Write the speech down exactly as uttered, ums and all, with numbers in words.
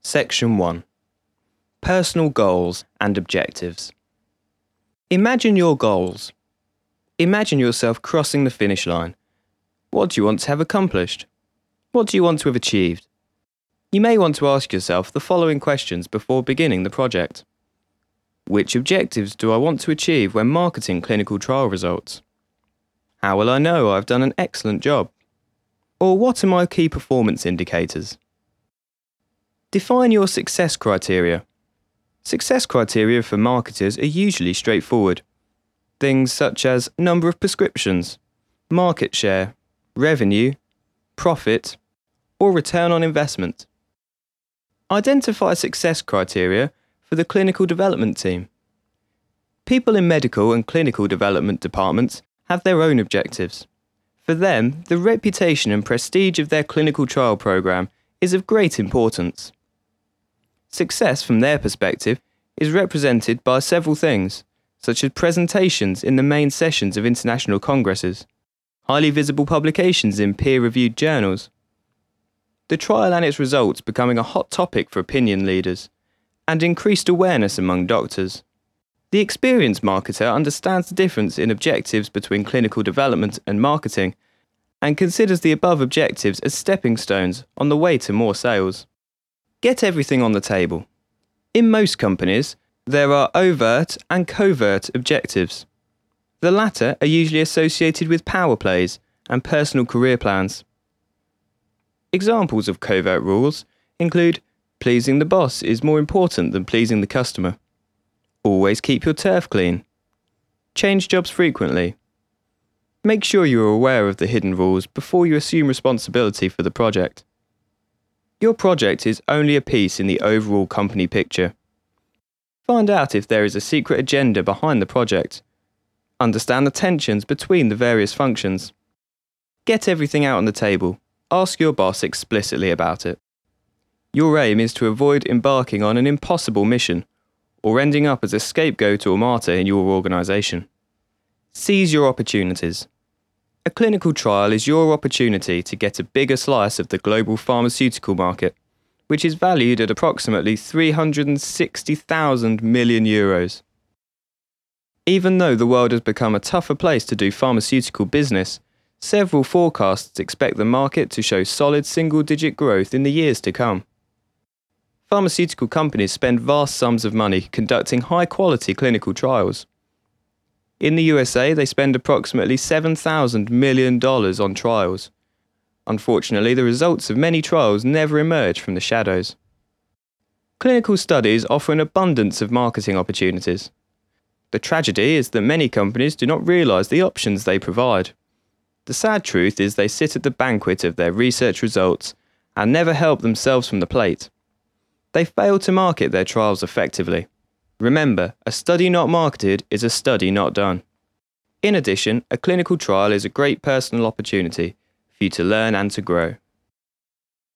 Section one. Personal goals and objectives. Imagine your goals. Imagine yourself crossing the finish line. What do you want to have accomplished? What do you want to have achieved? You may want to ask yourself the following questions before beginning the project. Which objectives do I want to achieve when marketing clinical trial results? How will I know I've done an excellent job? Or what are my key performance indicators? Define your success criteria. Success criteria for marketers are usually straightforward. Things such as number of prescriptions, market share, revenue, profit, or return on investment. Identify success criteria for the clinical development team. People in medical and clinical development departments have their own objectives. For them, the reputation and prestige of their clinical trial program is of great importance. Success from their perspective is represented by several things, such as presentations in the main sessions of international congresses, highly visible publications in peer-reviewed journals, the trial and its results becoming a hot topic for opinion leaders, and increased awareness among doctors. The experienced marketer understands the difference in objectives between clinical development and marketing and considers the above objectives as stepping stones on the way to more sales. Get everything on the table. In most companies, there are overt and covert objectives. The latter are usually associated with power plays and personal career plans. Examples of covert rules include pleasing the boss is more important than pleasing the customer. Always keep your turf clean. Change jobs frequently. Make sure you are aware of the hidden rules before you assume responsibility for the project. Your project is only a piece in the overall company picture. Find out if there is a secret agenda behind the project. Understand the tensions between the various functions. Get everything out on the table. Ask your boss explicitly about it. Your aim is to avoid embarking on an impossible mission or ending up as a scapegoat or martyr in your organisation. Seize your opportunities. A clinical trial is your opportunity to get a bigger slice of the global pharmaceutical market, which is valued at approximately three hundred sixty thousand million euros. Even though the world has become a tougher place to do pharmaceutical business, several forecasts expect the market to show solid single-digit growth in the years to come. Pharmaceutical companies spend vast sums of money conducting high-quality clinical trials. In the U S A, they spend approximately seven thousand million dollars on trials. Unfortunately, the results of many trials never emerge from the shadows. Clinical studies offer an abundance of marketing opportunities. The tragedy is that many companies do not realize the options they provide. The sad truth is they sit at the banquet of their research results and never help themselves from the plate. They fail to market their trials effectively. Remember, a study not marketed is a study not done. In addition, a clinical trial is a great personal opportunity for you to learn and to grow.